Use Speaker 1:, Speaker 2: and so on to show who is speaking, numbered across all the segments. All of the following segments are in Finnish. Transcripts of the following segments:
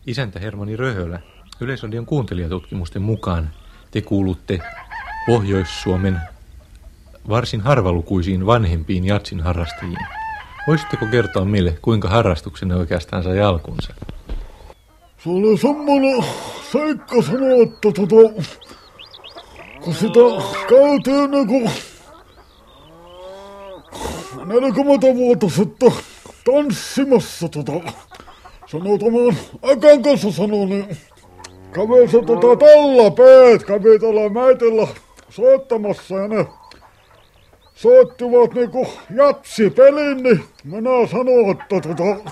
Speaker 1: Isäntä Hermanni Röhölä, Yleisradion kuuntelijatutkimusten mukaan te kuulutte Pohjois-Suomen varsin harvalukuisiin vanhempiin jatsin harrastajiin. Voisitteko kertoa meille, kuinka harrastuksenne oikeastaan sai alkunsa?
Speaker 2: Se oli semmoinen seikka sanoa, että kun sitä käytiin 40 vuotta sitten tanssimassa sanoo tämän Akan kanssa niin kävi se tallapeet, kävi tällä mäitellä soittamassa ja ne soittivat niinku jatsipelin, niin minä sanoin, että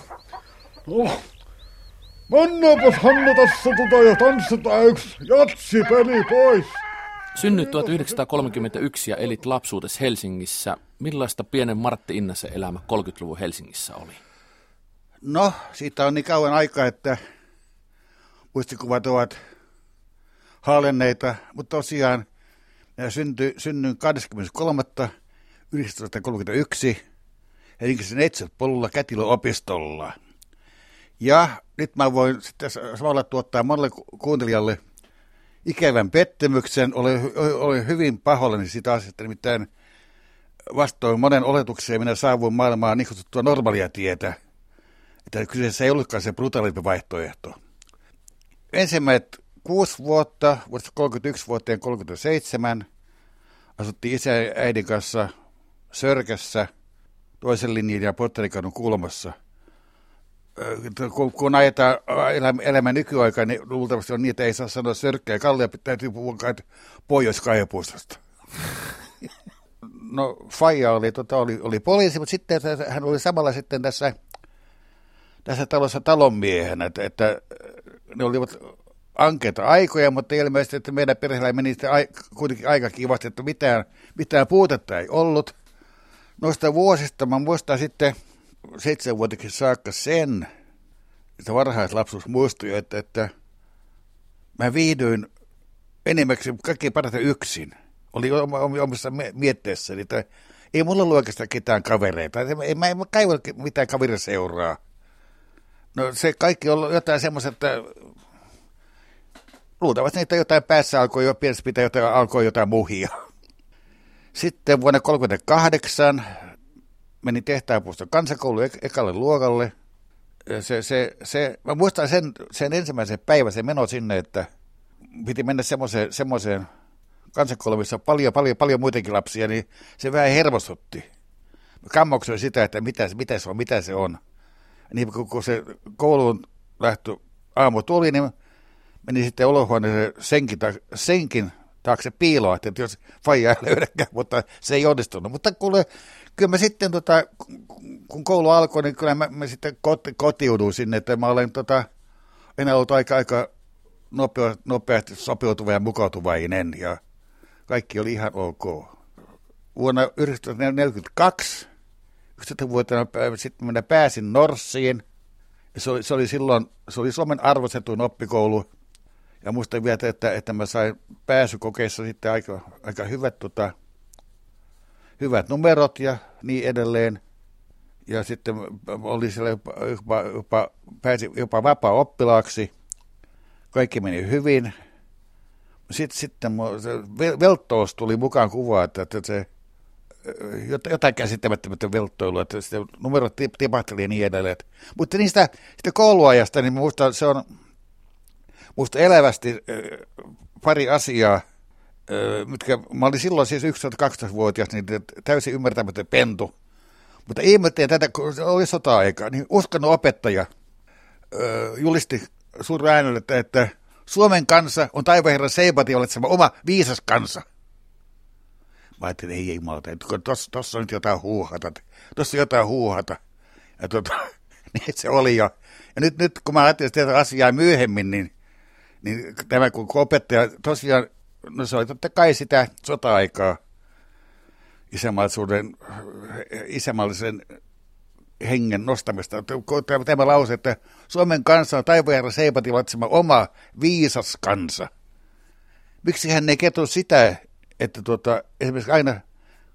Speaker 2: mennäänpäs Hanna tässä ja tanssitaan yksi jatsipeli pois.
Speaker 3: Synnyit 1931 ja elit lapsuutes Helsingissä. Millaista pienen Martti Innasen elämä 30-luvun Helsingissä oli?
Speaker 4: No, siitä on niin kauan aikaa, että muistikuvat ovat haalenneita, mutta tosiaan synnyin 23.1931 Helsingin Neitsyt-polulla kätilöopistolla. Ja nyt mä voin sitten samalla tuottaa monelle kuuntelijalle ikävän pettymyksen. Olen hyvin pahoillani siitä asiasta, nimittäin vastoin monen oletuksia minä saavuin maailmaan niin kutsuttua normaalia tietä. Että kyseessä ei ollutkaan se brutaalimpi vaihtoehto. Ensimmäiset 6 vuotta, vuodesta 31 vuoteen 37, asuttiin isän ja äidin kanssa Sörkässä, toisen linjan ja Potterikadun kulmassa. Kun ajetaan elämän nykyaikaan, niin luultavasti on niin, että ei saa sanoa Sörkkää ja Kallia, täytyy puhua Pohjois-Kaijapuistosta. No, faija oli poliisi, mutta sitten hän oli samalla sitten tässä talossa talonmiehenä, että ne olivat ankeita aikoja, mutta ilmeisesti, että meidän perheellä meni kuitenkin aika kivasti, että mitään puutetta ei ollut. Noista vuosista mä muistan sitten 7-vuotiakin saakka sen, että varhaislapsuus muistui, että mä viihdyin enimmäkseen kaikkein parhaiten yksin. Oli omissa mietteissäni, että ei mulla ollut oikeastaan ketään kavereita. Mä en kaivannut mitään kaveriseuraa. No se kaikki on jotain semmoista, että luultavasti niitä jotain päässä alkoi jo pienessä pitää jotain muhia. Sitten vuonna 1938 menin Tehtaanpuiston kansakouluun ekalle luokalle. Mä muistan sen ensimmäisen päivän, se meno sinne, että piti mennä semmoiseen kansakouluun, missä on paljon muitakin lapsia, niin se vähän hermostutti. Mä kammoksuin sitä, että mitä se on. Niin kun se kouluun lähtö aamu tuli, niin meni sitten olohuoneeseen senkin taakse piiloa, että jos faijaa ei löydäkään, mutta se ei onnistunut. Mutta kyllä mä sitten, kun koulu alkoi, niin kyllä mä sitten kotiuduin sinne, että mä olen enää ollut aika nopeasti sopeutuva ja mukautuvainen, ja kaikki oli ihan ok. Vuonna 1942, 11-vuotiaana sitten minä pääsin Norssiin, ja se oli Suomen arvostetuin oppikoulu, ja muistan vielä, että mä sain pääsykokeissa sitten aika hyvät numerot ja niin edelleen. Ja sitten oli siellä pääsi jopa vapaa-oppilaaksi. Kaikki meni hyvin. Sitten velttous tuli mukaan kuvaan, että se jotain käsittämättömättä velttoilua, että numerot tipahteli ja niin edelleen. Mutta niistä kouluajasta, niin se on musta elävästi pari asiaa, mitkä mä olin silloin siis 11-12-vuotias, niin täysin ymmärtämätön pentu. Mutta ihmettelin tätä, kun oli sota-aikaa, niin uskonnon opettaja julisti suuren äänellä, että Suomen kansa on taivaanherran Seibatin valitsema oma viisas kansa. Mä ajattelin, ei jumalata, tuossa on nyt jotain huuhata. Ja niin se oli jo. Ja nyt kun mä ajattelin tätä asiaa myöhemmin, niin tämä kun opettaja tosiaan, no se oli totta kai sitä sota-aikaa, isänmaallisen hengen nostamista. Tämä lause, että Suomen kansa on taivaanherran Seibatin valitsema oma viisas kansa. Miksi hän ei kertonut sitä, että esimerkiksi aina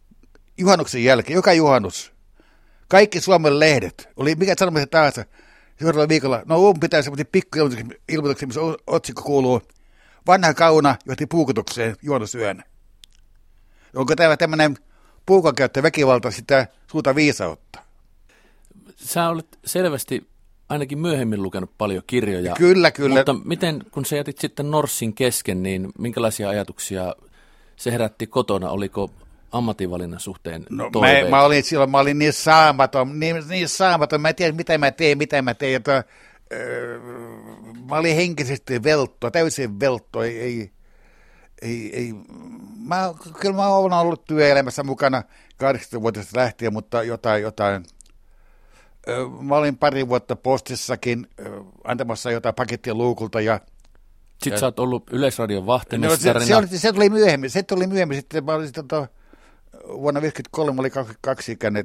Speaker 4: juhannuksen jälkeen, joka juhannus, kaikki Suomen lehdet, oli mikä sanomisen tahansa, Seuraavalla viikolla, pitää semmoinen pikkuilmoituksia, missä otsikko kuuluu, vanha kauna johti puukotukseen juonosyönä. Onko tämä tämmöinen puukonkäyttö väkivalta sitä suurta viisautta?
Speaker 3: Sä olet selvästi ainakin myöhemmin lukenut paljon kirjoja.
Speaker 4: Kyllä.
Speaker 3: Mutta miten, kun sä jätit sitten Norssin kesken, niin minkälaisia ajatuksia se herätti kotona? Oliko ammatinvalinnan suhteen toiveita?
Speaker 4: Mä olin niin saamaton. Mä en tiedä, mitä mä teen. Mä olin henkisesti velttoa, täysin velttoa. Kyllä mä olen ollut työelämässä mukana 80-vuotiaasta lähtien, mutta jotain. Mä olin pari vuotta postissakin antamassa jotain pakettia luukulta.
Speaker 3: Sitten sä oot ollut Yleisradion vahtimestarina.
Speaker 4: Se tuli myöhemmin. Sitten mä olin vuonna 1953, oli 22-ikäinen.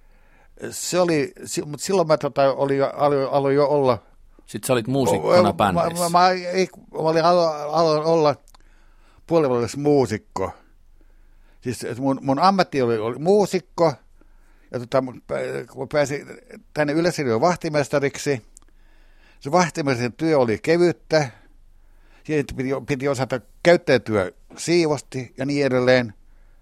Speaker 4: Mutta silloin mä aloin jo olla.
Speaker 3: Sitten sä olit muusikkona bändissä.
Speaker 4: Mä aloin olla puolivuotias muusikko. Siis mun ammatti oli muusikko. Ja kun pääsin tänne Yleisradion vahtimestariksi, se vahtimestarin työ oli kevyttä. Siihen piti osata käyttäytyä siivosti ja niin edelleen.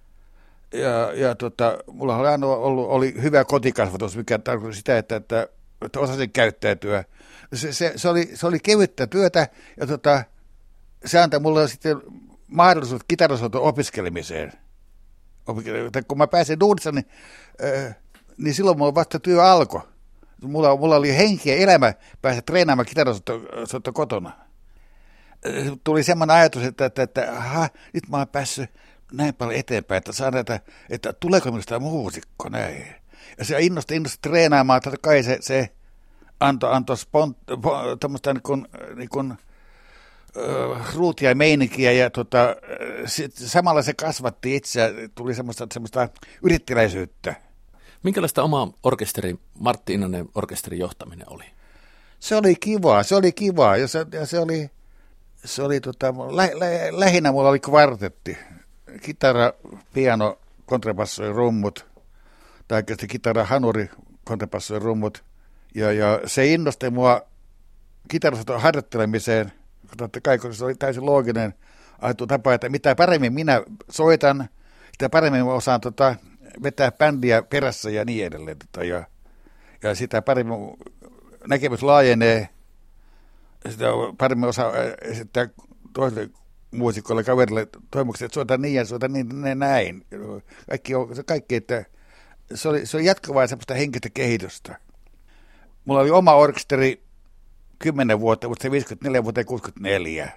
Speaker 4: Mulla oli aina oli hyvä kotikasvatus, mikä tarkoitti sitä, että osasin käyttäytyä. Se oli kevyttä työtä ja se antoi mulle sitten mahdollisuus kitarasoiton opiskelemiseen. Kun mä pääsin duunissa, niin silloin mulla vasta työ alkoi. Mulla oli henki ja elämä päästä treenaamaan kitarasoittoa kotona. Tuli semmoinen ajatus, että nyt mä oon päässyt näin paljon eteenpäin, että saan että tuleeko minusta muusikko näin. Ja se innosti treenaamaan, että kai se antoi tämmöistä niin kuin ruutia ja meininkiä ja samalla se kasvatti itseä, tuli semmoista yrittäjäisyyttä.
Speaker 3: Minkälaista oma orkesteri, Martti Innanen orkesterin johtaminen oli?
Speaker 4: Se oli kivaa ja se oli lähinnä mulla oli kvartetti. Kitara, piano, kontrabasso ja rummut, tai kitara, hanuri, kontrabasso ja rummut. Ja se innosti mua kitarasoiton harjoittelemiseen, totta kai, kun se oli täysin looginen tapa, että mitä paremmin minä soitan, sitä paremmin osaan vetää bändiä perässä ja niin edelleen. Ja sitä paremmin näkemys laajenee, sitä paremmin osaa esittää toiselle muusikolle, kaverille toimuksia, että soita niin ja soita niin näin. Kaikki että se oli jatkuvaa semmoista henkistä kehitystä. Mulla oli oma orkesteri 10 vuotta, mutta se 54 vuoteen 64.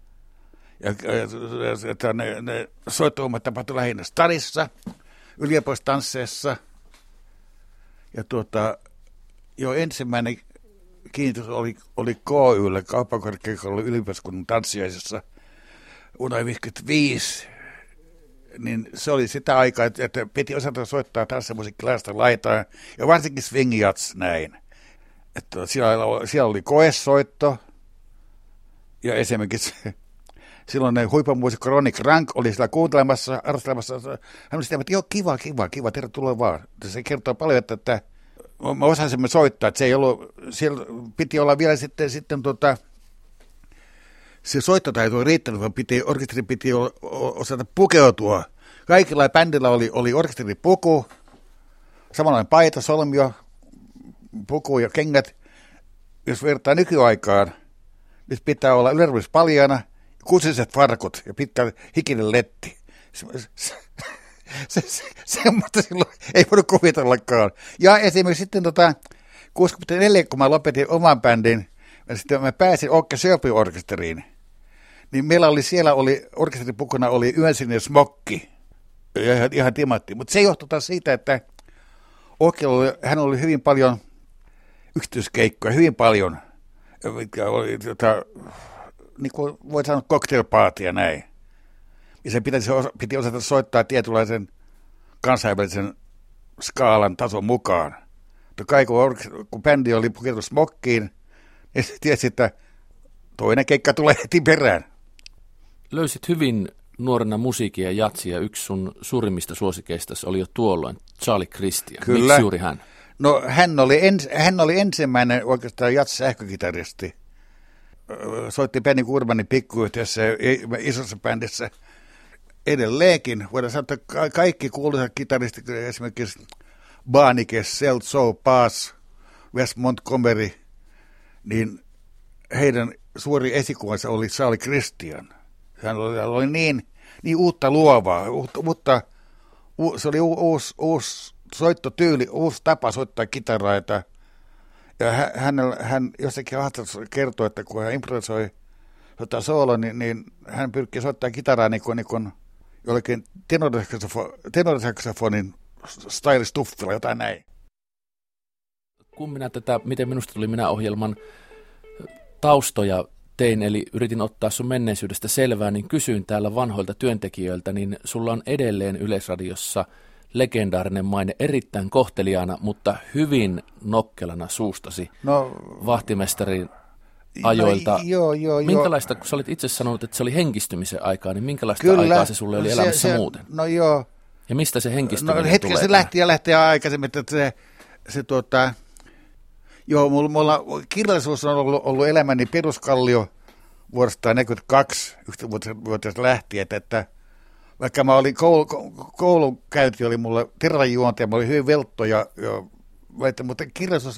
Speaker 4: Ja ne soittohommat tapahtui lähinnä stadissa, yliopistotansseissa. Ja jo ensimmäinen kiinnitys oli KY:lle, kauppakorkeakoulun yliopistokunnan tanssiaisessa vuonna 1955. Niin se oli sitä aikaa, että piti osata soittaa tanssimusiikki laidasta laitaan, ja varsinkin swing-jats näin. Että siellä oli koesoitto, ja esimerkiksi silloin huippamuusikko Ronnie Krank oli siellä kuuntelemassa, arvostelemassa. Hän oli sitä, että joo, kiva, tervetuloa vaan. Se kertoo paljon, että me osasimme soittaa, että se ei ollut, siellä piti olla vielä sitten se soittotaito oli riittänyt, vaan orkesteri piti osata pukeutua. Kaikilla bändillä oli orkesteripuku, samanlainen paita, solmio, puku ja kengät. Jos vertaa nykyaikaan, nyt pitää olla yleensä paljaana, kusiset farkut ja pitkä hikinen letti. Semmoista silloin ei voinut kuvitellakaan. Ja esimerkiksi sitten 64, kun mä lopetin oman bändin, ja sitten mä pääsin Åke Sjöby-orkesteriin, niin meillä oli orkesteripukuna oli yönsininen smokki, ihan timatti. Mutta se johtui taas siitä, että hän oli hyvin paljon yksityiskeikkoja, hyvin paljon, mitkä oli niin kuin voit sanoa cocktailpaatia näin. Ja se piti osata soittaa tietynlaisen kansainvälisen skaalan tason mukaan. Kai kun bändi oli pukeutunut smokkiin, niin tiesi, että toinen keikka tulee heti perään.
Speaker 3: Löysit hyvin nuorena musiikia ja jatsia. Yksi sun suurimmista suosikeistasi oli jo tuolloin Charlie Christian.
Speaker 4: Kyllä.
Speaker 3: Miksi juuri hän?
Speaker 4: No hän oli ensimmäinen oikeastaan jazz-sähkökitaristi. Soitti Benny Goodmanin pikkuyhtiössä ja isossa bändissä edelleenkin. Voidaan sanoa, että kaikki kuuluisat kitaristit, esimerkiksi Barnike, Seltzow, Bass, Wes Montgomery, niin heidän suuri esikuvansa oli Charlie Christian. Hän oli niin uutta luovaa, se oli uusi soittotyyli, uusi tapa soittaa kitaraa. Ja hän jossakin haastattelussa kertoi, että kun hän improvisoi soittaa soolo, niin hän pyrkii soittamaan kitaraa niin kuin jollekin tenorisaksofonin style-stuffilla, jotain näin.
Speaker 3: Kun minä tätä Miten minusta tuli minä-ohjelman taustoja tein, eli yritin ottaa sun menneisyydestä selvää, niin kysyin täällä vanhoilta työntekijöiltä, niin sulla on edelleen Yleisradiossa legendaarinen maine erittäin kohteliaana, mutta hyvin nokkelana suustasi vahtimestarin ajoilta.
Speaker 4: Joo.
Speaker 3: Minkälaista, kun sä olit itse sanonut, että se oli henkistymisen aikaa, niin minkälaista aikaa se sulle oli elämässä muuten?
Speaker 4: No joo.
Speaker 3: Ja mistä se henkistyminen tulee?
Speaker 4: Hetken se lähti aikaisemmin, että mulla kirjallisuus on ollut elämäni peruskallio vuodesta 1942, yhtävuotiaasta lähtien, että vaikka mä olin koulunkäynti oli mulle terrajuonti ja mä olin hyvin veltto, mutta kirjallisuus,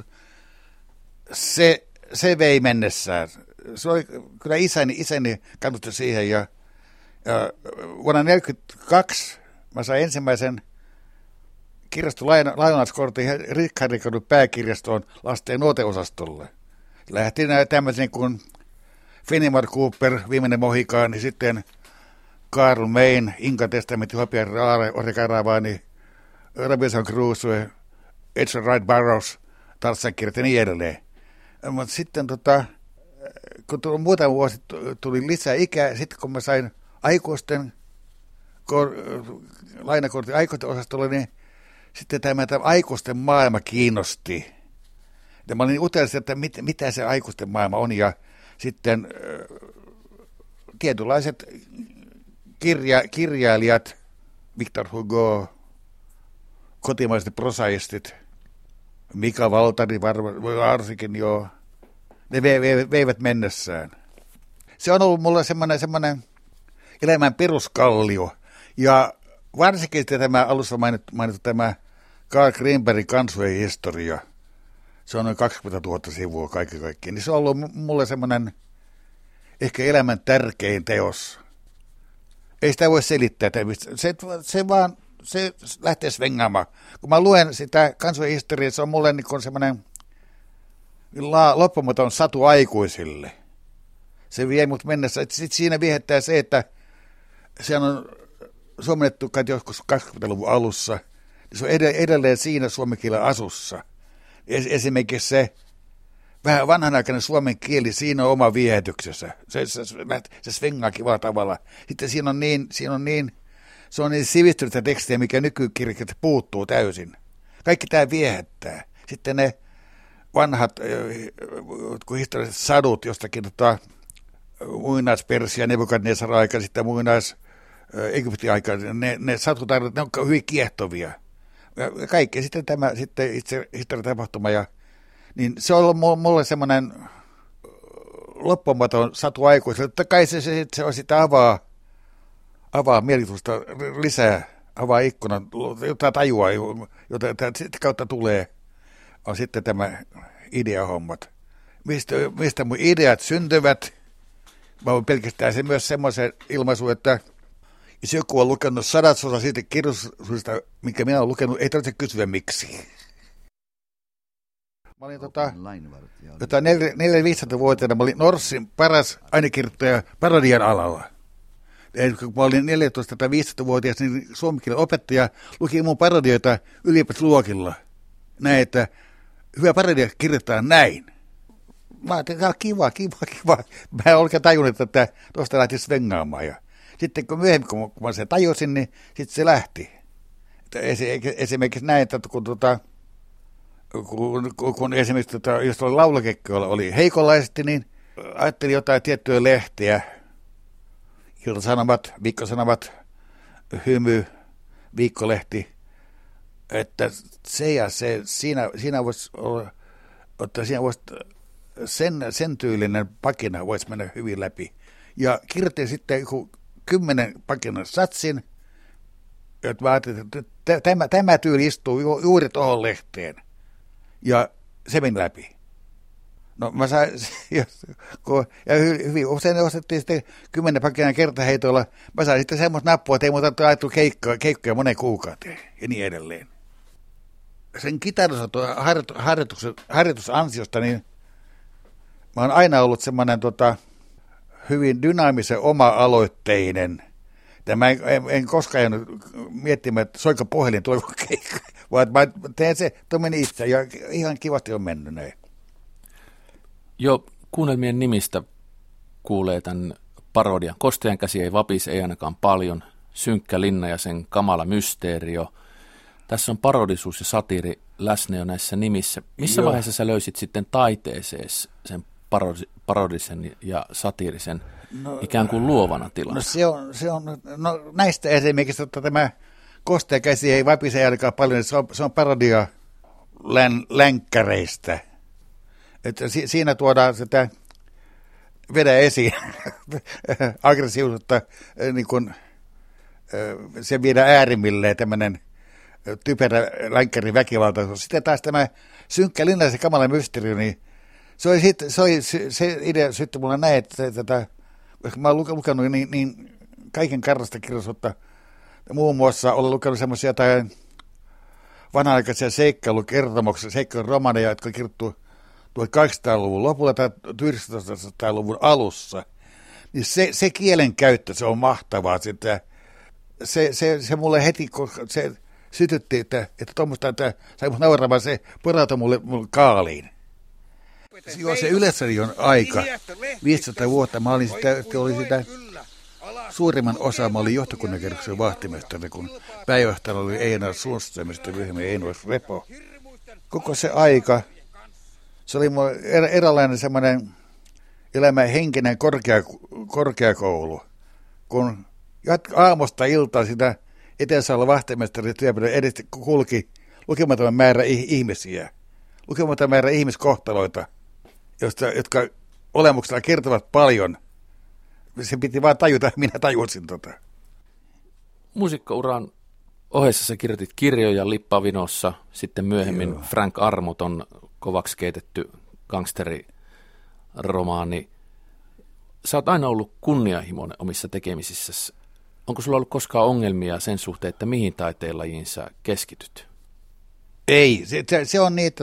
Speaker 4: se vei mennessään. Se oli kyllä isäni kannusti siihen ja vuonna 1942 mä sain ensimmäisen kirjaston lainauskortin Rickardin pääkirjastoon lasten nuoteosastolle. Lähti tämmöisen kuin Fenimore Cooper, Viimeinen Mohikaani, sitten Karl Mayne, Inka Testamentti, Hopian Raare, Ore Karavani, Robinson Crusoe, Edgar Wright Burroughs, Tarzan kirjat ja niin edelleen. Mutta sitten kun muutama vuosi tuli lisää ikää, sitten kun mä sain aikuisten lainakortin aikuisten osastolle, niin sitten tämä aikuisten maailma kiinnosti. Ja mä olin utelias, että mitä se aikuisten maailma on, ja sitten tietynlaiset kirjailijat, Victor Hugo, kotimaiset prosaistit, Mika Valtari varsinkin jo, ne veivät mennessään. Se on ollut mulle semmoinen elämän peruskallio, ja varsinkin tämä alussa mainittu tämä Carl Greenbergin kansojen historia, se on noin 20 000 sivua kaikki kaikkiaan, niin se on ollut mulle semmoinen ehkä elämän tärkein teos. Ei sitä voi selittää, se lähtee svengaamaan. Kun mä luen sitä kansojen historiaa, se on mulle niin semmoinen loppumaton satu aikuisille. Se vie mut mennessä. Sitten siinä viehättää se, että se on suomennettu kai joskus 20-luvun alussa, niin se on edelleen siinä suomen kielen asussa. Esimerkiksi se vähän vanhanaikainen suomen kieli, siinä on oma viehätyksessä. Se svengaa kivalla tavalla. Sitten se on niin sivistynyttä tekstiä, mikä nykykirjat puuttuu täysin. Kaikki tämä viehättää. Sitten ne vanhat kun historialliset sadut jostakin muinaispersia, Nebukadnessar-aika, sitten Egyptin aika, ne satutaidot, ne on hyvin kiehtovia. Ja kaikki sitten tämä itse historiatapahtuma, niin se on ollut mulle semmoinen loppumaton satu aikuiselle. Totta kai se sitä avaa mielikuvitusta lisää, avaa ikkunan, jotain tajua, jota sitten kautta tulee, on sitten tämä ideahommat. Mistä mun ideat syntyvät? Mä voin pelkästään se myös semmoisen ilmaisun, että jos joku on lukenut 100% siitä kirjallisuudesta, minkä minä olen lukenut, ei tarvitse kysyä miksi. Mä olin 4-500-vuotiaana, mä olin Norssin paras ainekirjoittaja parodian alalla. Kun mä olin 14 tai 15-vuotias, niin suomenkielen opettaja luki mun parodioita ylioppilasluokilla. Näin, että hyvä parodia kirjoittaa näin. Mä ajattelin, että kiva. Mä en oikein tajunnut, että tuosta lähti svengaamaan. Ja sitten kun myöhemmin, kun mä sen tajusin, niin sitten se lähti. Esimerkiksi näin, että kun esimerkiksi jos oli laulukekkoilla oli heikonlaisesti, niin ajattelin jotain tiettyä lehteä, Ilta-Sanomat, Viikkosanomat, Hymy, Viikkolehti, että se ja se, siinä voisi olla, että siinä voisi sen tyylinen pakina voisi mennä hyvin läpi. Ja kirjoitin sitten 10 pakinan satsin, että mä ajattelin, että tämä tyyli istuu juuri tuohon lehteen. Ja se meni läpi. No mä sain, ja hyvin usein ostettiin sitten 10 pakinan kertaheitoilla. Mä sain sitten semmoista nappua, että ei muuta ajettu keikkoja monen kuukauteen ja niin edelleen. Sen harjoitusansiosta, niin mä oon aina ollut semmoinen hyvin dynaamisen oma-aloitteinen. Mä en koskaan jäänyt miettimään, että soiko puhelin, tuleeko keikka, vaan mä teen se, että meni itse ja ihan kivasti on mennyt näin.
Speaker 3: Jo kuunnelmien nimistä kuulee tämän parodian. Kostean käsi ei vapise, ei ainakaan paljon. Synkkä linna ja sen kamala mysteerio. Tässä on parodisuus ja satiiri läsnä jo näissä nimissä. Missä vaiheessa sä löysit sitten taiteeseen sen parodisen ja satiirisen ikään kuin luovana tilana?
Speaker 4: No näistä esimerkiksi tämä Kostea käsi ei vapise ainakaan paljon, se on parodia länkkäreistä. Että siinä tuodaan sitä vedä esiin aggressiivisuutta, niin kun se viedään äärimmilleen tämmöinen typerä länkkärin väkivalta. Sitten taas tämä synkkä linna ja se kamala mysteeri, niin se idea syttyi mulle näin, että mä oon lukenut niin kaiken karrasta kirjallisuutta. Muun muassa olen lukenut semmoisia vanhanaikaisia seikkailukertomuksia, seikkailuromaneja, jotka on kirjoittu 1800-luvun lopulla tai 1900-luvun alussa. Niin se kielen käyttö, se on mahtavaa. Se mulle heti, kun se sytytti, että tuommoista, että sai mut nauramaan, se porautui mulle kaaliin. Joo, se Yleisradion aika, 15 vuotta, mä olin sitä suurimman osa, mä olin johtokunnan kerroksen vahtimestari, kun pääjohtajalla oli Einar Sundström ja sitten myöhemmin Einar Repo. Koko se aika, se oli mun eräänlainen semmoinen elämän henkinen korkeakoulu, kun aamusta iltaan sitä Etelässä vahtimestari työpöydän edestä kulki lukematon määrä ihmisiä, lukematon määrä ihmiskohtaloita, jotka olemuksella kertovat paljon. Se piti vaan tajuta, minä tajusin .
Speaker 3: Musiikkouran ohessa sä kirjoitit kirjoja Lippavinossa, sitten myöhemmin Frank Armuton kovaksi keitetty gangsteriromaani. Sä oot aina ollut kunnianhimoinen omissa tekemisissäsi. Onko sulla ollut koskaan ongelmia sen suhteen, että mihin taiteenlajiin sä keskityt?
Speaker 4: Ei, se on niin,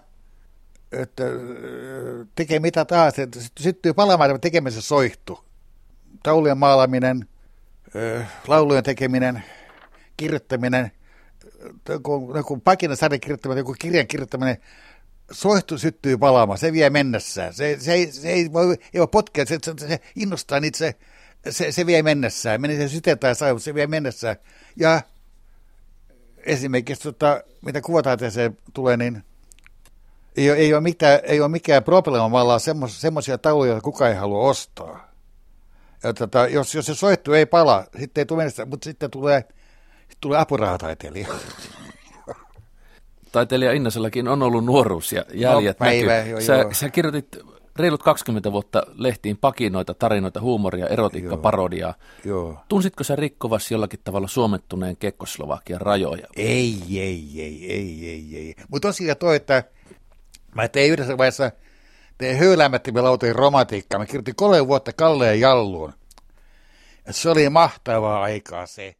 Speaker 4: että tekee mitä taas, että syttyy palaamaan tekemisessä soihtu. Taulujen maalaaminen, laulujen tekeminen, kirjoittaminen, joku pakinasarjan kirjoittaminen, joku kirjan kirjoittaminen, soihtu syttyy palaamaan, se vie mennessään. Se ei voi potkea, se innostaa niitä, se vie mennessään. Meni se sytetään saa, mutta se vie mennessään. Ja esimerkiksi mitä kuvataiteeseen tulee, niin ei ole mikään probleema, me ollaan semmoisia tauluja, joita kukaan ei halua ostaa. Ja jos se soittu ei pala, sitten ei tule mennessään, mutta sitten tulee apurahataiteilija.
Speaker 3: Taiteilija Innasellakin on ollut nuoruus ja jäljet näkyy. Sä kirjoitit reilut 20 vuotta lehtiin pakinoita, tarinoita, huumoria, erotiikka, parodiaa. Tunsitko sä rikkovasi jollakin tavalla suomettuneen Kekkoslovakian rajoja?
Speaker 4: Ei. Mutta tosiaan että mä tein yhdessä vaiheessa höyläämättömiä lautojen romantiikkaa. Mä kirjoitin 3 vuotta Kalleen Jalluun. Ja se oli mahtavaa aikaa se.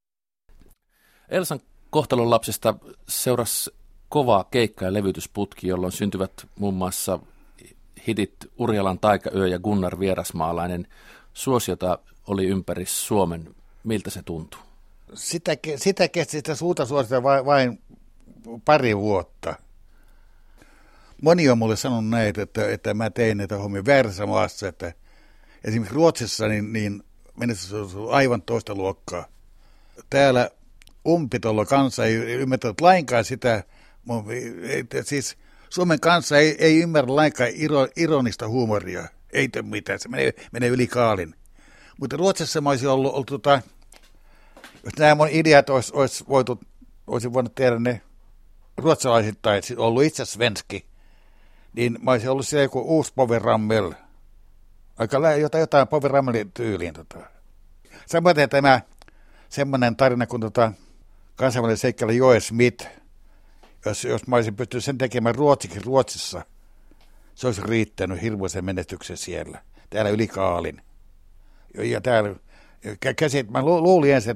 Speaker 3: Elsan kohtalon lapsesta seurasi kova keikka- ja levytysputki, jolloin syntyvät muun muassa hitit Urjalan taikayö ja Gunnar Vierasmaalainen. Suosiota oli ympäri Suomen. Miltä se tuntuu?
Speaker 4: Sitä kesti sitä suurta suosiota vain pari vuotta. Moni on mulle sanonut näin, että mä tein näitä hommia väärässä maassa, että esimerkiksi Ruotsissa niin menestys on aivan toista luokkaa. Täällä umpitolla kansa ei ymmärtänyt lainkaan sitä, siis Suomen kansa ei ymmärrä lainkaan ironista huumoria, ei tee mitään, se menee yli kaalin. Mutta Ruotsissa mä olisin ollut jos nämä mun ideat olisi voitu olisin voinut tehdä ne ruotsalaisittain, ollut itse svenski, niin mä olisin ollut siellä joku uusi Povel Ramel. Aika jotain Povel Ramelin tyyliin. Samoin tämä semmoinen tarina kuin kansainvälinen seikkailija Joe Smith, jos mä olisin pystynyt sen tekemään ruotsiksi Ruotsissa, se olisi riittänyt hirveäsen menestyksen siellä, täällä yli Kaalin. Ja täällä mä luulin ensin,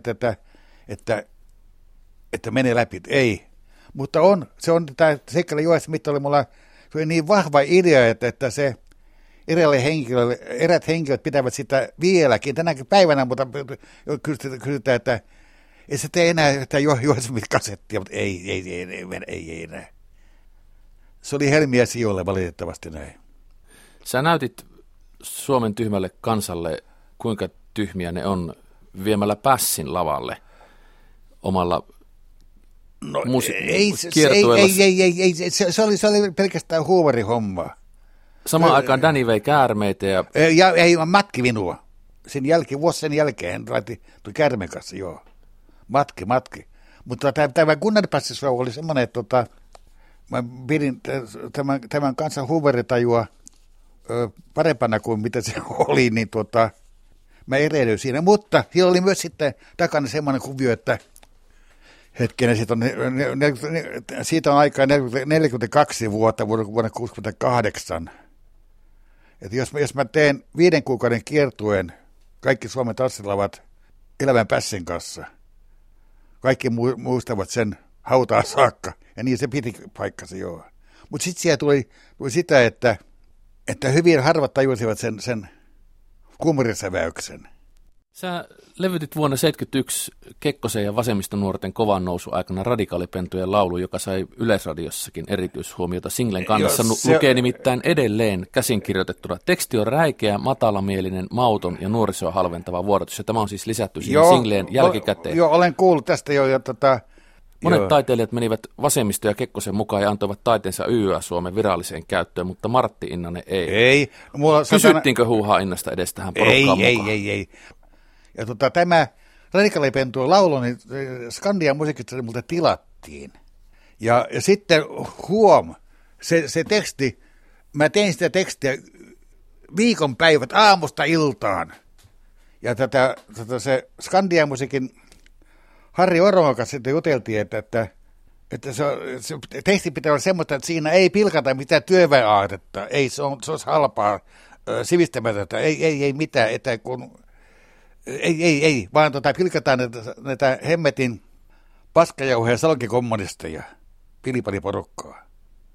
Speaker 4: että menee läpi, ei. Mutta tämä seikkailija Joe Smith oli mulla niin vahva idea, että se erät henkilöt pitävät sitä vieläkin tänäkin päivänä, mutta kysytään, että ei se tee enää Joe Smith-kasettia, mutta ei enää. Se oli helmiä sijoille valitettavasti näin.
Speaker 3: Sä näytit Suomen tyhmälle kansalle, kuinka tyhmiä ne on viemällä pässin lavalle omalla
Speaker 4: ei, se oli pelkästään huumarihommaa.
Speaker 3: Samaan aikaan Danny vei käärmeitä ja
Speaker 4: matki minua. Vuosi sen jälkeen tuli käärmeen kanssa, joo. Matki. Mutta tämä Gunnar-passishow oli semmoinen, että mä pidin tämän kansan huumoritajua parempana kuin mitä se oli, niin mä erehdyin siinä. Mutta siellä oli myös sitten takana semmoinen kuvio, että hetkinen, siitä on aikaa 42 vuotta, vuonna 1968. Että jos mä teen 5 kuukauden kiertueen, kaikki Suomen tanssilavat elävän pässin kanssa, kaikki muistavat sen hautaa saakka, ja niin se piti paikkansa, joo. Mutta sitten siellä tuli sitä, että hyvin harvat tajusivat sen kumrisäväyksen.
Speaker 3: Sä levytit vuonna 1971 Kekkosen ja vasemmistonuorten kovan nousu aikana Radikaalipentujen laulu, joka sai Yleisradiossakin erityishuomiota singlen kannassa. Lukee nimittäin edelleen käsinkirjoitettuna. Teksti on räikeä, matalamielinen, mauton ja nuorisoa halventava vuodatus. Ja tämä on siis lisätty siihen singleen jälkikäteen.
Speaker 4: Joo, olen kuullut tästä jo.
Speaker 3: Monet taiteilijat menivät vasemmisto ja Kekkosen mukaan ja antoivat taiteensa YYA-Suomen viralliseen käyttöön, mutta Martti Innanen ei.
Speaker 4: Ei.
Speaker 3: Kysyttiinkö huuhaa Innasta edes tähän porukkaan mukaan?
Speaker 4: Ei. Ja tämä Radikaalipentujen laulu, niin Skandian musiikista multa tilattiin. Ja sitten se teksti, mä tein sitä tekstiä viikonpäivät aamusta iltaan. Ja se Skandian musiikin Harri Oron kanssa sitten juteltiin, että se teksti pitää olla semmoista, että siinä ei pilkata mitään työväenaatetta. Ei, se olisi halpaa, sivistämätöntä, ei mitään, että kun Ei, vaan pilkataan näitä hemmetin paskajauheja salkikommunisteja, pilipaliporukkaa.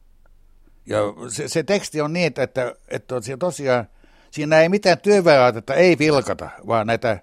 Speaker 4: Ja se teksti on niin, että tosiaan siinä ei mitään työväenaatetta ei pilkata, vaan näitä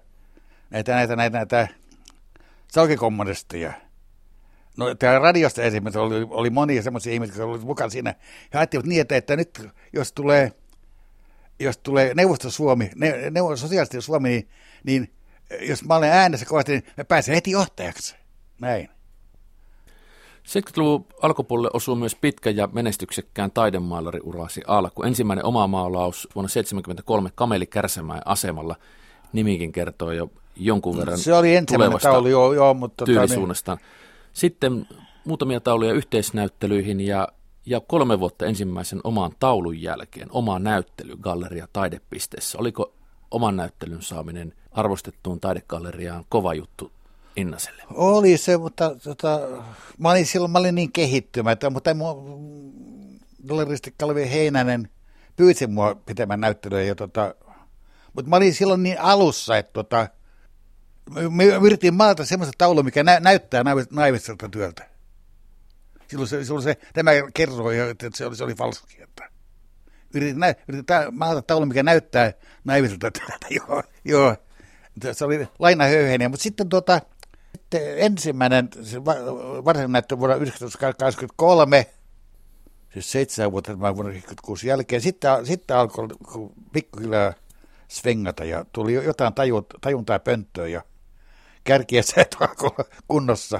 Speaker 4: salkikommunisteja. No täällä radiosta esimerkiksi oli monia semmoisia ihmisiä, jotka olivat mukana siinä. He ajattelivat niin, että nyt jos tulee Neuvosto-Suomi, sosiaalisesti Suomi, niin jos mä olen äänessä kovasti, niin mä pääsen heti johtajaksi. Näin.
Speaker 3: 70-luvun alkupuolelle osuu myös pitkä ja menestyksekkään taidemaalariurasi alku. Ensimmäinen oma maalaus vuonna 1973 Kameli Kärsämäen asemalla. Nimikin kertoo jo jonkun verran
Speaker 4: se oli tulevasta taulu, joo, mutta
Speaker 3: tyylisuunnastaan. Sitten muutamia tauluja yhteisnäyttelyihin ja 3 vuotta ensimmäisen oman taulun jälkeen oma näyttely Galleria Taidepisteessä. Oliko oman näyttelyn saaminen arvostettuun taidegalleriaan kova juttu Innaselle?
Speaker 4: Oli se, mutta mä olin niin kehittymätön, mutta galleristi Kalvi Heinänen pyysi mua pitämään näyttelyä. Mutta mä olin silloin niin alussa, että me yritin maalata semmoista taulua, mikä näyttää naiviselta työltä. Silloin tämä kerroi, että se oli falski. Yritin maalata taulua, mikä näyttää naiviselta työltä. Joo. Se oli lainahöyheniä, mutta sitten ensimmäinen varsinainen näyttö vuonna 1983, siis 7 vuotta vuonna 1996 jälkeen, sitten alkoi pikkuhiljaa svengata ja tuli jotain tajuntaa pönttöön ja kärkiä se alkoi kunnossa.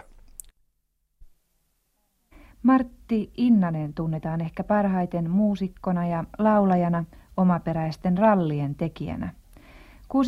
Speaker 5: Martti Innanen tunnetaan ehkä parhaiten muusikkona ja laulajana, omaperäisten rallien tekijänä.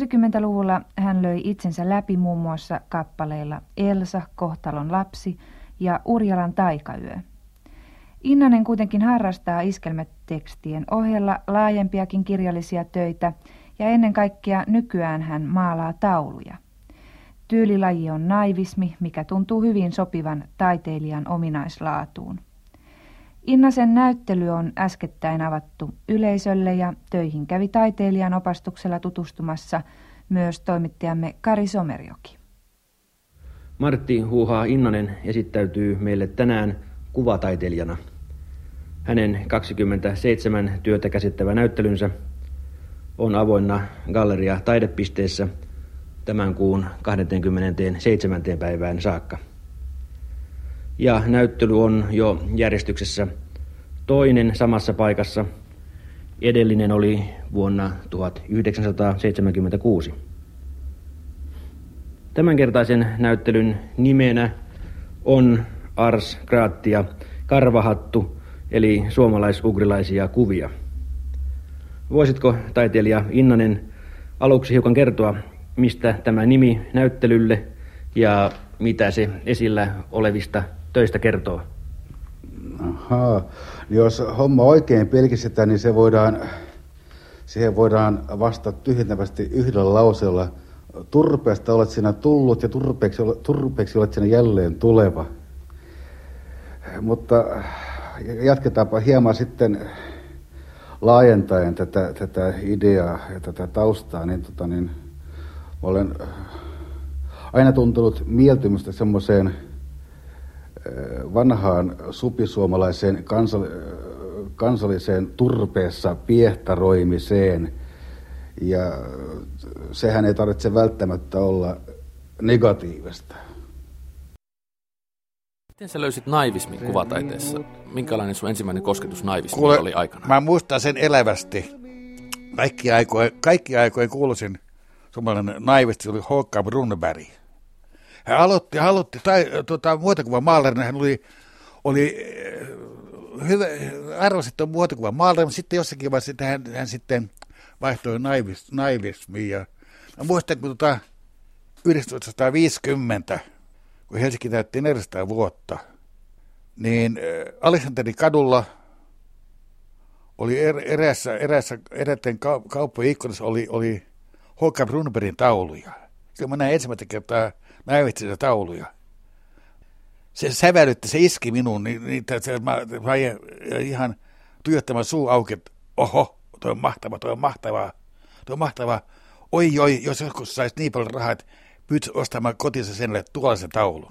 Speaker 5: 60-luvulla hän löi itsensä läpi muun muassa kappaleilla Elsa, Kohtalon lapsi ja Urjalan taikayö. Innanen kuitenkin harrastaa iskelmätekstien ohella laajempiakin kirjallisia töitä ja ennen kaikkea nykyään hän maalaa tauluja. Tyylilaji on naivismi, mikä tuntuu hyvin sopivan taiteilijan ominaislaatuun. Innasen näyttely on äskettäin avattu yleisölle ja töihin kävi taiteilijan opastuksella tutustumassa myös toimittajamme Kari Somerjoki.
Speaker 6: Martti Huuhaa Innanen esittäytyy meille tänään kuvataiteilijana. Hänen 27 työtä käsittävä näyttelynsä on avoinna Galleria Taidepisteessä tämän kuun 27. päivään saakka. Ja näyttely on jo järjestyksessä toinen samassa paikassa. Edellinen oli vuonna 1976. Tämänkertaisen näyttelyn nimenä on Ars Gratia, karvahattu, eli suomalais-ugrilaisia kuvia. Voisitko taiteilija Innanen aluksi hiukan kertoa, mistä tämä nimi näyttelylle ja mitä se esillä olevista töistä kertoo?
Speaker 4: Ahaa. Jos homma oikein pelkistetään, niin siihen voidaan vastata tyhjentävästi yhdellä lauseella. Turpeesta olet sinä tullut ja turpeeksi olet sinä jälleen tuleva. Mutta jatketaanpa hieman sitten laajentaen tätä ideaa ja tätä taustaa. Niin olen aina tuntunut mieltymystä semmoiseen vanhaan supisuomalaiseen kansalliseen turpeessa piehtaroimiseen. Ja sehän ei tarvitse välttämättä olla negatiivista.
Speaker 3: Miten sä löysit naivismin kuvataiteessa? Minkälainen sun ensimmäinen kosketus naivismiin oli aikana?
Speaker 4: Mä muistan sen elävästi. Kaikki aikojen kuuluisin suomalainen naivisti oli Håkan Brunnberg. Hän aloitti muotokuvan maalarina. Hän oli hyvä, arvostettu muotokuvan maalarina, mutta sitten jossakin vaiheessa hän sitten vaihtoi naivismiin. Ja mä muistan, kun 1950, kun Helsinki täytti 400 vuotta, niin Aleksanterin kadulla oli eräiden kauppojen ikkunassa oli Håkan Brunnbergin tauluja. Silloin mä näin ensimmäistä kertaa näyvitsisiä tauluja. Se sävälytti, se iski minuun, mä ihan tuijottamaan suu auki, että oho, toi on mahtavaa. Oi, jos joskus saisi niin paljon rahaa, että pyytäisi ostamaan kotinsa senelle tuollaisen taulun.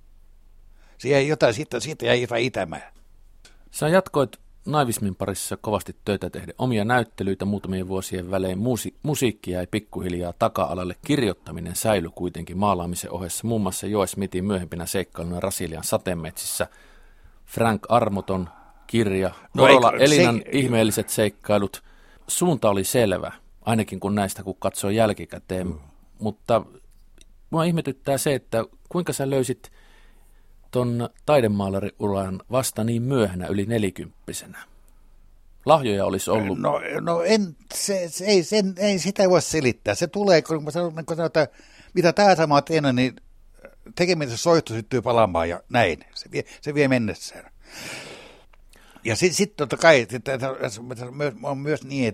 Speaker 4: Siitä jäi jotain itämään.
Speaker 3: Sä jatkoit naivismin parissa kovasti töitä tehdä. Omia näyttelyitä muutamien vuosien välein. Musiikkia ei pikkuhiljaa taka-alalle. Kirjoittaminen säilyi kuitenkin maalaamisen ohessa. Muun muassa Joe Smithin myöhempinä seikkailuna Brasilian sateenmetsissä. Frank Armoton kirja. Morola Elinan ihmeelliset seikkailut. Suunta oli selvä, ainakin kun katsoo jälkikäteen. Mutta mua ihmetyttää se, että kuinka sä löysit ton taidemaalariuran vasta niin myöhänä, yli 40-vuotiaana. Lahjoja olisi ollut. Ei
Speaker 4: sitä voi selittää. Se tulee, kun sanotaan, että mitä tahansa mä oon tehnyt, niin tekemisen soihtu syttyy palaamaan ja näin. Se vie mennessään. Ja sitten totta kai on myös niin,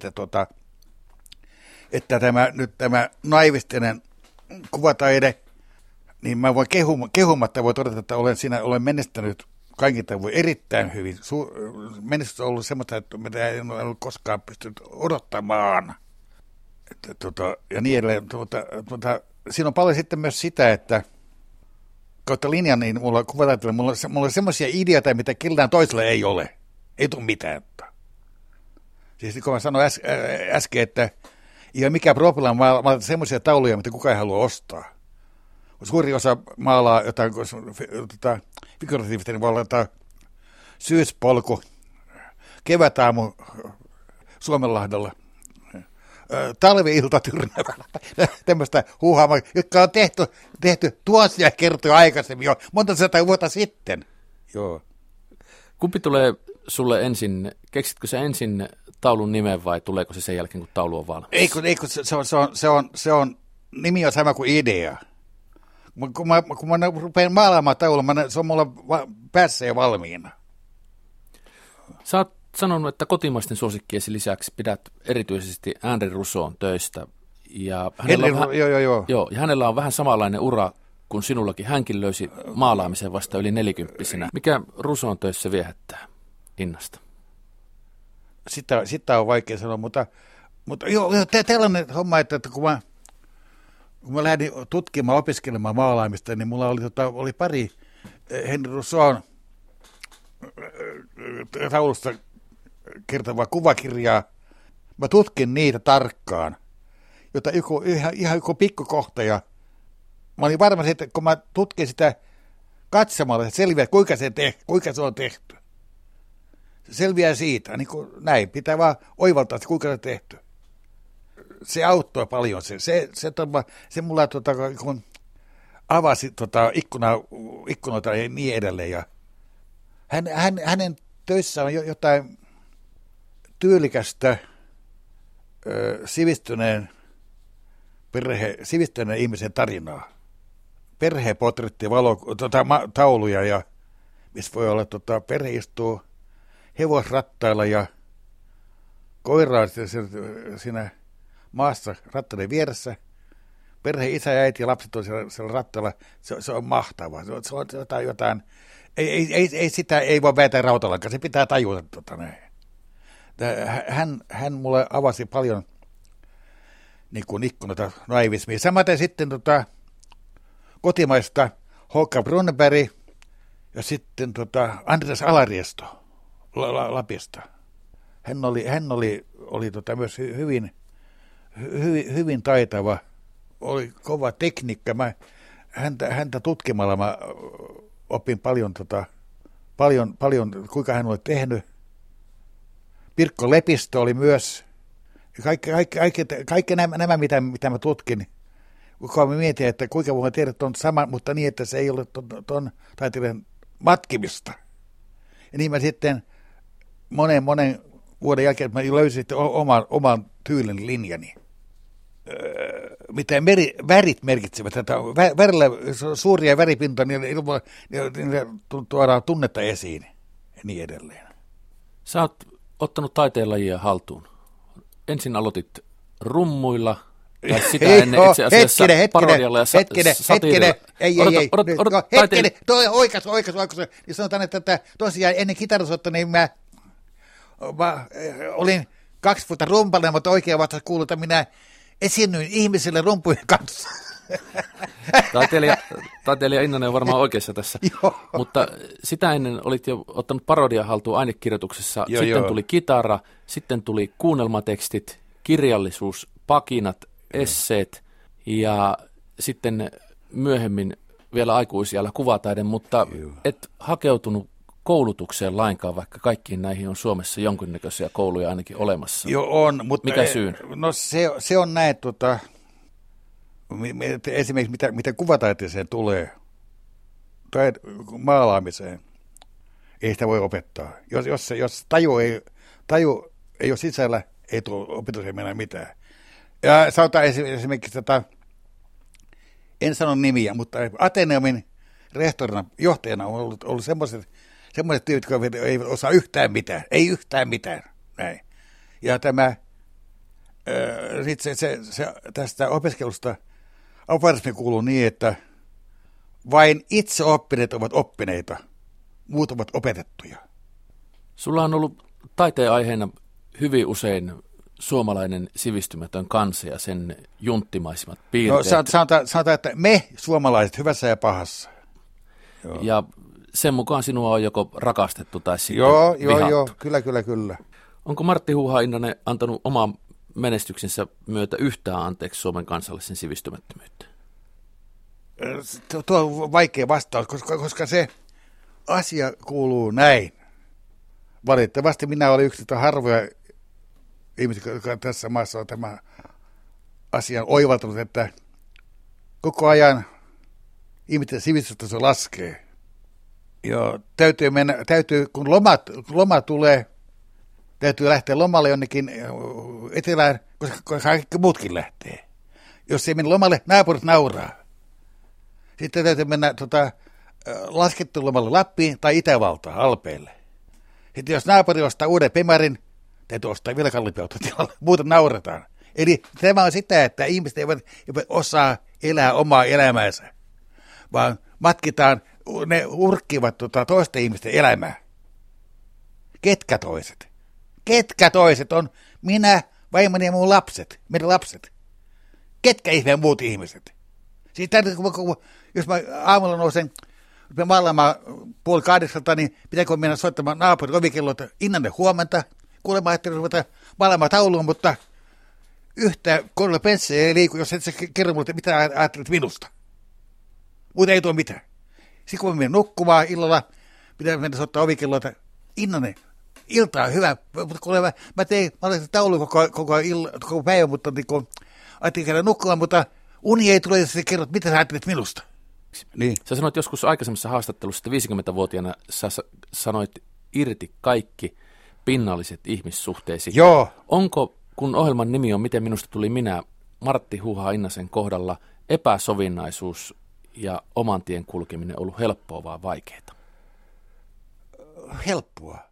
Speaker 4: että tämä naivistinen kuvataide, niin mä voin kehumatta voi todeta, että olen menestynyt kaikin tavoin erittäin hyvin. Menestys on ollut semmoista, että mitä en ole koskaan pystynyt odottamaan. Ja niin edelleen. Siinä on paljon sitten myös sitä, että kautta linjan, niin mulla on semmoisia ideoita, mitä kellään toisella ei ole. Ei tule mitään. Siis kun mä sanoin äsken, että ei ole mikään probleema maalata semmoisia tauluja, mitä kukaan ei halua ostaa. Suuri osa maalaa jotain figuratiivista, niin voi olla jotain syyspolku, kevätaamu Suomenlahdella, talvi-ilta Tyrnävällä, tämmöistä huuhaamaa, jotka on tehty tuhansia kertoja aikaisemmin jo, monta 100 vuotta sitten. Joo.
Speaker 3: Kumpi tulee sulle ensin, keksitkö sä ensin taulun nimen vai tuleeko se sen jälkeen, kun taulu on valmis?
Speaker 4: Ei, se on nimi on sama kuin idea. Kun mä rupean maalaamaan taulua, se on mulla päässä jo valmiina.
Speaker 3: Sä oot sanonut, että kotimaisten suosikkiesi lisäksi pidät erityisesti Henri Rousseaun töistä. Ja hänellä on vähän samanlainen ura kuin sinullakin. Hänkin löysi maalaamisen vasta yli 40-vuotiaana. Mikä Rousseaun töissä viehättää Innasta?
Speaker 4: Sitä on vaikea sanoa, mutta tällainen homma, että kun mä lähdin tutkimaan, opiskelemaan maalaamista, niin mulla oli pari Henri Rousseaun taulusta kertovaa kuvakirjaa. Mä tutkin niitä tarkkaan, jota ihan joku pikkukohta. Ja mä olin varma, että kun mä tutkin sitä katsomalla, että selviää, kuinka se on tehty. Se selviää siitä, niin kuin näin. Pitää vaan oivaltaa, että kuinka se on tehty. Se paljon. Se mulla kun avasi ikkunoita ja niin edelleen. Ja hänen töissä on jotain tyylikästä sivistyneen ihmisen tarinaa. Perhepotretti, tauluja, ja missä voi olla, perhe istuu hevosrattailla ja koiraa siinä maassa rattaiden vieressä. Perhe, isä ja äiti ja lapset on siellä rattailla. Se on mahtavaa. Se on jotain. Sitä ei voi väitä rautalankaan. Se pitää tajuta. Hän mulle avasi paljon niin kuin ikkunoita naivismia. Samaten sitten kotimaista Håkan Brunneberg ja sitten Andres Alariesto Lapista. Hän oli myös hyvin taitava. Oli kova tekniikka. Häntä tutkimalla mä opin paljon, kuinka hän oli tehnyt. Pirkko Lepistö oli myös. Kaikki nämä mitä mä tutkin, kun mä mietin, että kuinka voin tehdä tuon saman, mutta niin, että se ei ole tuon taiteilijan matkimista. Ja niin mä sitten monen vuoden jälkeen mä löysin oman tyylin linjani. Mitä värit merkitsevät. Värillä suuria väripintoja, niin tuodaan tunnetta esiin ja niin edelleen.
Speaker 3: Sä oot ottanut taiteenlajia haltuun. Ensin aloitit rummuilla, tai sitä ennen itse asiassa parodialla ja satiirilla.
Speaker 4: Hetkinen, oikaisu. Niin sanotaan, että tosiaan ennen kitarasotta, niin mä olin 2 vuotta rumpalina, mutta oikein vasta kuuluu, että minä esiinnyin ihmisille rumpujen kanssa.
Speaker 3: Taiteilija Innanen on varmaan oikeassa tässä, mutta sitä ennen olit jo ottanut parodia haltuun ainekirjoituksessa, sitten tuli kitara, sitten tuli kuunnelmatekstit, kirjallisuus, pakinat, esseet ja sitten myöhemmin vielä aikuisiällä kuvataide, mutta et hakeutunut koulutukseen lainkaan, vaikka kaikkiin näihin on Suomessa jonkinnäköisiä kouluja ainakin olemassa.
Speaker 4: Joo on, mutta
Speaker 3: mikä syyn?
Speaker 4: No se on näin, esimerkiksi mitä kuvataiteeseen tulee, tai maalaamiseen, ei sitä voi opettaa. Jos taju ei ole sisällä, ei tule opetukseen mennä mitään. Ja sanotaan esimerkiksi, en sano nimiä, mutta Ateneumin rehtorina, johtajana on ollut semmoiset tyypit, jotka eivät osaa yhtään mitään. Ei yhtään mitään. Näin. Ja tästä opiskelusta aforismi kuuluu niin, että vain itse oppineet ovat oppineita, muut ovat opetettuja.
Speaker 3: Sulla on ollut taiteen aiheena hyvin usein suomalainen sivistymätön kansa ja sen junttimaisimmat piirteet.
Speaker 4: No sanotaan, että me suomalaiset hyvässä ja pahassa. Joo.
Speaker 3: Ja sen mukaan sinua on joko rakastettu tai sitten vihattu.
Speaker 4: Joo, kyllä.
Speaker 3: Onko Martti Huuha Innanen antanut oman menestyksensä myötä yhtään anteeksi Suomen kansallisen sivistymättömyyttä?
Speaker 4: Tuo on vaikea vastaus, koska se asia kuuluu näin. Valitettavasti minä olen yksi harvoja ihmisiä, jotka tässä maassa on tämä asian oivaltanut, että koko ajan ihmisten sivistystaso laskee. Ja täytyy kun loma tulee, täytyy lähteä lomalle jonnekin etelään, koska kaikki muutkin lähtee. Jos ei mene lomalle, naapurit nauraa. Sitten täytyy mennä laskettelumalla Lappiin tai Itävaltaan Alpeille. Sitten jos naapuri ostaa uuden Bemarin, täytyy ostaa vielä kalliimpi auto tilalle, muuten nauretaan. Eli tämä on sitä, että ihmiset eivät osaa elää omaa elämäänsä, vaan matkitaan, ne urkkivat toisten ihmisten elämää. Ketkä toiset? Ketkä toiset on minä, vaimoni ja mun lapset, meidän lapset? Ketkä ihmeen muut ihmiset? Siis jos mä aamulla nousen, mä maalaamaan 7:30, niin pitääkö mennä soittamaan naapurin ovikelloa, että Innanen huomenta, kuulemma ajattelin ruveta maalaamaan tauluun, mutta yhtä kohdalla penssejä ei liiku, jos et sä kerro mulle, mitä ajattelet minusta. Muuten ei tuo mitään. Sitten kun mä menen nukkumaan illalla, pitää mennä soittaa ovikelloa, että Innanen, ilta on hyvä, mutta kuulemma mä olen tauluun koko päivän, mutta niin ajattelin käydä nukkumaan, mutta uni ei tule, jos sä kerrot, mitä sä ajattelet minusta. Niin.
Speaker 3: Sä sanoit joskus aikaisemmassa haastattelussa, että 50-vuotiaana sä sanoit irti kaikki pinnalliset ihmissuhteesi.
Speaker 4: Joo.
Speaker 3: Onko, kun ohjelman nimi on Miten minusta tuli minä, Martti Huha Innasen kohdalla epäsovinnaisuus ja oman tien kulkeminen ollut helppoa vai vaikeaa?
Speaker 4: Helppoa.